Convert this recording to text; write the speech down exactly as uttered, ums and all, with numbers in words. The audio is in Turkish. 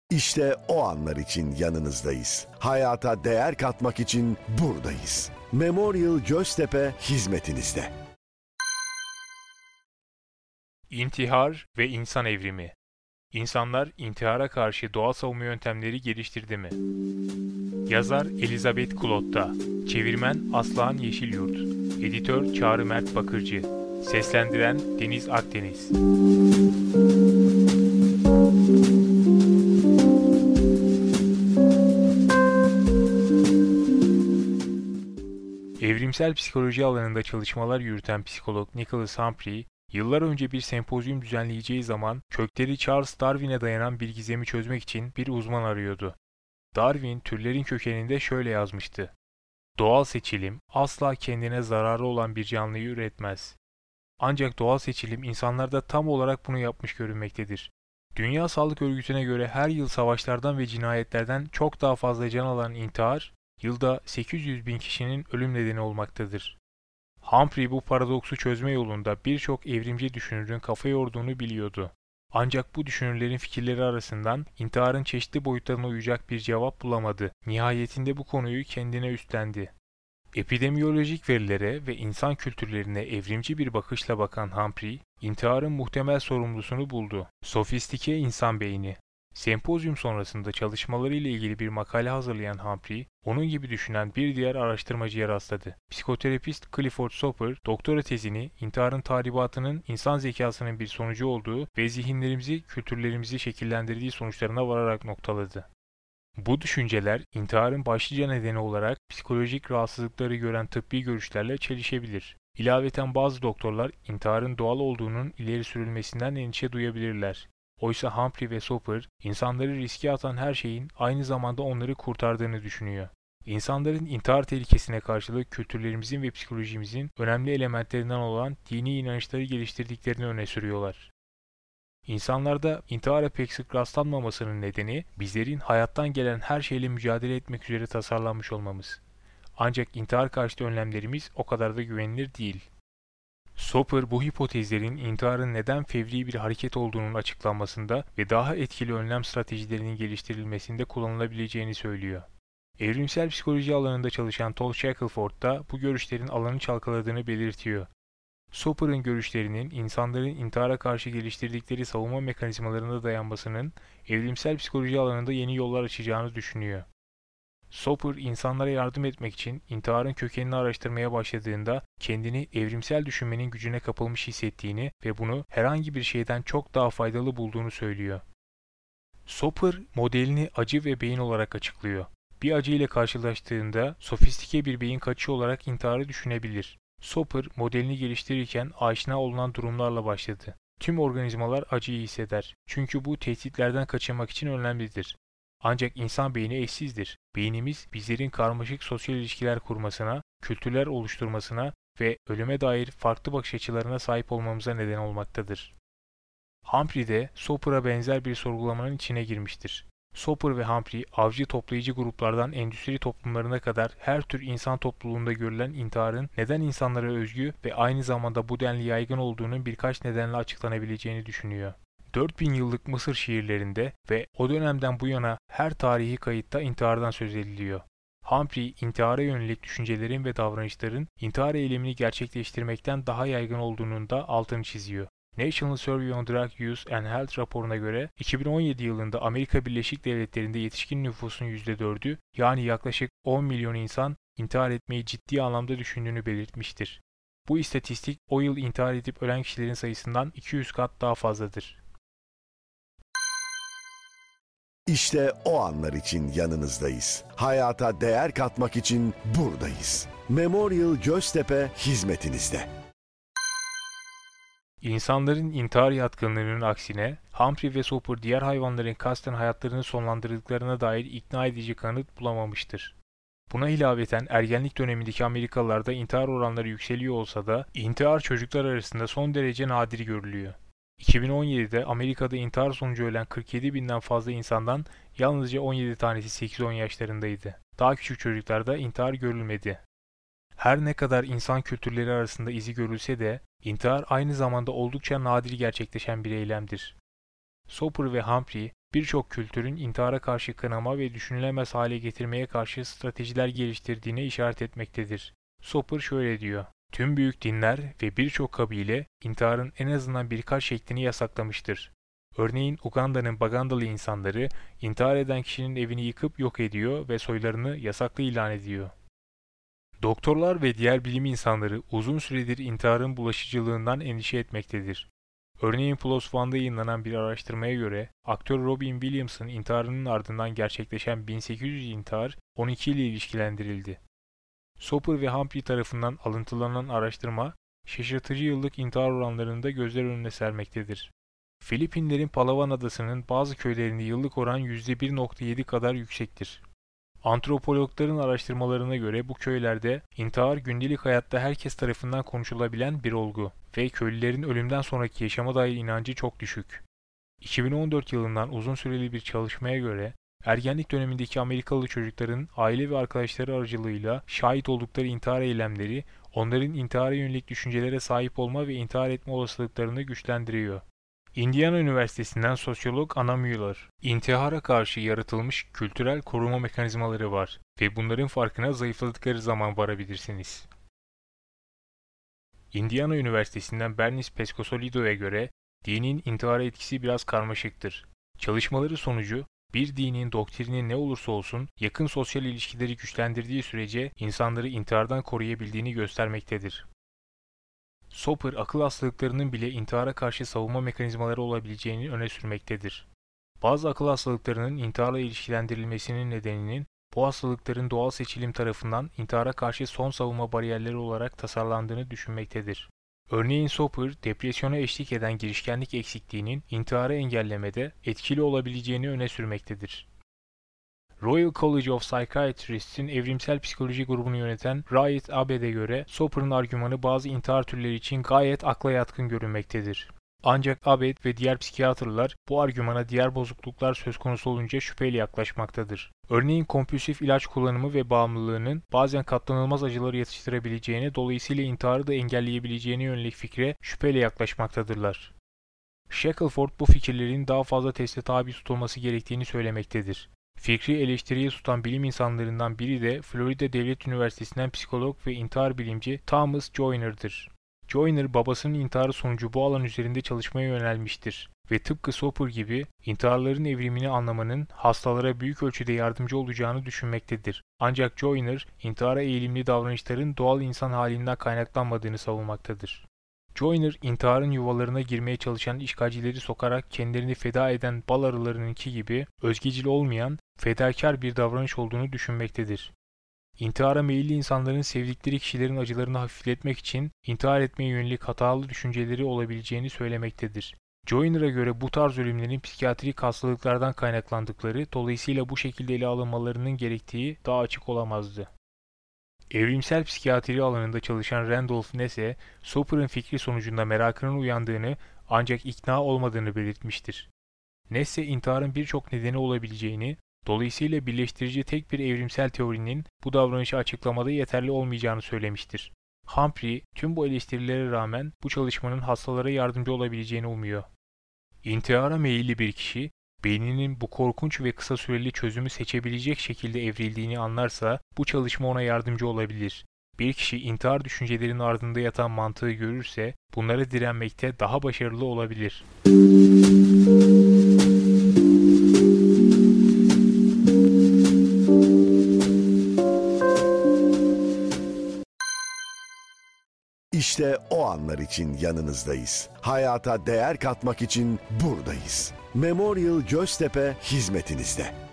İşte o anlar için yanınızdayız. Hayata değer katmak için buradayız. Memorial Göztepe hizmetinizde. İntihar ve insan evrimi. İnsanlar intihara karşı doğal savunma yöntemleri geliştirdi mi? Yazar Elizabeth Klotta, çevirmen Aslıhan Yeşilyurt, editör Çağrı Mert Bakırcı, seslendiren Deniz Akdeniz. Evrimsel psikoloji alanında çalışmalar yürüten psikolog Nicholas Humphrey, yıllar önce bir sempozyum düzenleyeceği zaman kökleri Charles Darwin'e dayanan bir gizemi çözmek için bir uzman arıyordu. Darwin, türlerin kökeninde şöyle yazmıştı: "Doğal seçilim asla kendine zararı olan bir canlıyı üretmez. Ancak doğal seçilim insanlarda tam olarak bunu yapmış görünmektedir. Dünya Sağlık Örgütü'ne göre her yıl savaşlardan ve cinayetlerden çok daha fazla can alan intihar, yılda sekiz yüz bin kişinin ölüm nedeni olmaktadır." Humphrey bu paradoksu çözme yolunda birçok evrimci düşünürün kafa yorduğunu biliyordu. Ancak bu düşünürlerin fikirleri arasından intiharın çeşitli boyutlarına uyacak bir cevap bulamadı. Nihayetinde bu konuyu kendine üstlendi. Epidemiyolojik verilere ve insan kültürlerine evrimci bir bakışla bakan Humphrey, intiharın muhtemel sorumlusunu buldu: sofistike insan beyni. Sempozyum sonrasında çalışmaları ile ilgili bir makale hazırlayan Humphrey, onun gibi düşünen bir diğer araştırmacıya rastladı. Psikoterapist Clifford Soper, doktora tezini intiharın tahribatının insan zekasının bir sonucu olduğu ve zihinlerimizi, kültürlerimizi şekillendirdiği sonuçlarına vararak noktaladı. Bu düşünceler, intiharın başlıca nedeni olarak psikolojik rahatsızlıkları gören tıbbi görüşlerle çelişebilir. İlaveten bazı doktorlar, intiharın doğal olduğunun ileri sürülmesinden endişe duyabilirler. Oysa Humphrey ve Soper, insanları riske atan her şeyin aynı zamanda onları kurtardığını düşünüyor. İnsanların intihar tehlikesine karşılık kültürlerimizin ve psikolojimizin önemli elementlerinden olan dini inançları geliştirdiklerini öne sürüyorlar. İnsanlarda intihara pek sık rastlanmamasının nedeni, bizlerin hayattan gelen her şeyle mücadele etmek üzere tasarlanmış olmamız. Ancak intihar karşıtı önlemlerimiz o kadar da güvenilir değil. Soper, bu hipotezlerin intiharın neden fevri bir hareket olduğunun açıklanmasında ve daha etkili önlem stratejilerinin geliştirilmesinde kullanılabileceğini söylüyor. Evrimsel psikoloji alanında çalışan Todd Shackelford da bu görüşlerin alanı çalkaladığını belirtiyor. Soper'ın görüşlerinin insanların intihara karşı geliştirdikleri savunma mekanizmalarına dayanmasının evrimsel psikoloji alanında yeni yollar açacağını düşünüyor. Soper, insanlara yardım etmek için intiharın kökenini araştırmaya başladığında kendini evrimsel düşünmenin gücüne kapılmış hissettiğini ve bunu herhangi bir şeyden çok daha faydalı bulduğunu söylüyor. Soper, modelini acı ve beyin olarak açıklıyor. Bir acı ile karşılaştığında sofistike bir beyin kaçışı olarak intiharı düşünebilir. Soper, modelini geliştirirken aşina olunan durumlarla başladı. Tüm organizmalar acıyı hisseder. Çünkü bu tehditlerden kaçınmak için önemlidir. Ancak insan beyni eşsizdir. Beynimiz bizlerin karmaşık sosyal ilişkiler kurmasına, kültürler oluşturmasına ve ölüme dair farklı bakış açılarına sahip olmamıza neden olmaktadır. Humphrey de Soper'a benzer bir sorgulamanın içine girmiştir. Soper ve Humphrey, avcı toplayıcı gruplardan endüstri toplumlarına kadar her tür insan topluluğunda görülen intiharın neden insanlara özgü ve aynı zamanda bu denli yaygın olduğunun birkaç nedenle açıklanabileceğini düşünüyor. dört bin yıllık Mısır şiirlerinde ve o dönemden bu yana her tarihi kayıtta intihardan söz ediliyor. Humphrey, intihara yönelik düşüncelerin ve davranışların intihar eylemini gerçekleştirmekten daha yaygın olduğunun da altını çiziyor. National Survey on Drug Use and Health raporuna göre iki bin on yedi yılında Amerika Birleşik Devletleri'nde yetişkin nüfusun yüzde dördü, yani yaklaşık on milyon insan intihar etmeyi ciddi anlamda düşündüğünü belirtmiştir. Bu istatistik o yıl intihar edip ölen kişilerin sayısından iki yüz kat daha fazladır. İşte o anlar için yanınızdayız. Hayata değer katmak için buradayız. Memorial Göztepe hizmetinizde. İnsanların intihar yatkınlığının aksine, Humphrey ve Soper diğer hayvanların kasten hayatlarını sonlandırdıklarına dair ikna edici kanıt bulamamıştır. Buna ilaveten ergenlik dönemindeki Amerikalılarda intihar oranları yükseliyor olsa da intihar çocuklar arasında son derece nadir görülüyor. iki bin on yedide Amerika'da intihar sonucu ölen kırk yedi binden fazla insandan yalnızca on yedi tanesi sekiz on yaşlarındaydı. Daha küçük çocuklarda intihar görülmedi. Her ne kadar insan kültürleri arasında izi görülse de intihar aynı zamanda oldukça nadir gerçekleşen bir eylemdir. Soper ve Humphrey, birçok kültürün intihara karşı kınama ve düşünülemez hale getirmeye karşı stratejiler geliştirdiğine işaret etmektedir. Soper şöyle diyor: "Tüm büyük dinler ve birçok kabile intiharın en azından birkaç şeklini yasaklamıştır. Örneğin Uganda'nın Bagandalı insanları intihar eden kişinin evini yıkıp yok ediyor ve soylarını yasaklı ilan ediyor." Doktorlar ve diğer bilim insanları uzun süredir intiharın bulaşıcılığından endişe etmektedir. Örneğin PLOS ONE'da yayınlanan bir araştırmaya göre aktör Robin Williams'ın intiharının ardından gerçekleşen bin sekiz yüz intihar on iki ile ilişkilendirildi. Soper ve Humphrey tarafından alıntılanan araştırma, şaşırtıcı yıllık intihar oranlarını da gözler önüne sermektedir. Filipinlerin Palawan adasının bazı köylerinde yıllık oran yüzde bir nokta yedi kadar yüksektir. Antropologların araştırmalarına göre bu köylerde intihar gündelik hayatta herkes tarafından konuşulabilen bir olgu ve köylülerin ölümden sonraki yaşama dair inancı çok düşük. iki bin on dört yılından uzun süreli bir çalışmaya göre ergenlik dönemindeki Amerikalı çocukların aile ve arkadaşları aracılığıyla şahit oldukları intihar eylemleri onların intihara yönelik düşüncelere sahip olma ve intihar etme olasılıklarını güçlendiriyor. Indiana Üniversitesi'nden sosyolog Anna Müller, intihara karşı yaratılmış kültürel koruma mekanizmaları var ve bunların farkına zayıfladıkları zaman varabilirsiniz. Indiana Üniversitesi'nden Bernice Pescosolido'ya göre dinin intihara etkisi biraz karmaşıktır. Çalışmaları sonucu bir dinin doktrini ne olursa olsun yakın sosyal ilişkileri güçlendirdiği sürece insanları intihardan koruyabildiğini göstermektedir. Soper, akıl hastalıklarının bile intihara karşı savunma mekanizmaları olabileceğini öne sürmektedir. Bazı akıl hastalıklarının intiharla ilişkilendirilmesinin nedeninin bu hastalıkların doğal seçilim tarafından intihara karşı son savunma bariyerleri olarak tasarlandığını düşünmektedir. Örneğin Soper, depresyona eşlik eden girişkenlik eksikliğinin intiharı engellemede etkili olabileceğini öne sürmektedir. Royal College of Psychiatrist'in evrimsel psikoloji grubunu yöneten Raed Abed'e göre Soper'ın argümanı bazı intihar türleri için gayet akla yatkın görünmektedir. Ancak Abed ve diğer psikiyatrlar bu argümana diğer bozukluklar söz konusu olunca şüpheyle yaklaşmaktadır. Örneğin kompülsif ilaç kullanımı ve bağımlılığının bazen katlanılmaz acıları yatıştırabileceğine, dolayısıyla intiharı da engelleyebileceğine yönelik fikre şüpheyle yaklaşmaktadırlar. Shackelford bu fikirlerin daha fazla teste tabi tutulması gerektiğini söylemektedir. Fikri eleştiriye tutan bilim insanlarından biri de Florida Devlet Üniversitesi'nden psikolog ve intihar bilimci Thomas Joyner'dır. Joyner, babasının intiharı sonucu bu alan üzerinde çalışmaya yönelmiştir ve tıpkı Soper gibi intiharların evrimini anlamanın hastalara büyük ölçüde yardımcı olacağını düşünmektedir. Ancak Joyner, intihara eğilimli davranışların doğal insan halinden kaynaklanmadığını savunmaktadır. Joyner, intiharın yuvalarına girmeye çalışan işgalcileri sokarak kendilerini feda eden bal arılarınınki gibi özgecil olmayan, fedakar bir davranış olduğunu düşünmektedir. İntihara meyilli insanların sevdikleri kişilerin acılarını hafifletmek için intihar etmeye yönelik hatalı düşünceleri olabileceğini söylemektedir. Joyner'a göre bu tarz ölümlerin psikiyatrik hastalıklardan kaynaklandıkları, dolayısıyla bu şekilde ele alınmalarının gerektiği daha açık olamazdı. Evrimsel psikiyatri alanında çalışan Randolph Nesse, Soper'ın fikri sonucunda merakının uyandığını ancak ikna olmadığını belirtmiştir. Nesse, intiharın birçok nedeni olabileceğini, dolayısıyla birleştirici tek bir evrimsel teorinin bu davranışı açıklamada yeterli olmayacağını söylemiştir. Humphrey, tüm bu eleştirilere rağmen bu çalışmanın hastalara yardımcı olabileceğini umuyor. İntihara meyilli bir kişi, beyninin bu korkunç ve kısa süreli çözümü seçebilecek şekilde evrildiğini anlarsa bu çalışma ona yardımcı olabilir. Bir kişi intihar düşüncelerinin ardında yatan mantığı görürse bunlara direnmekte daha başarılı olabilir. İşte o anlar için yanınızdayız. Hayata değer katmak için buradayız. Memorial Göztepe hizmetinizde.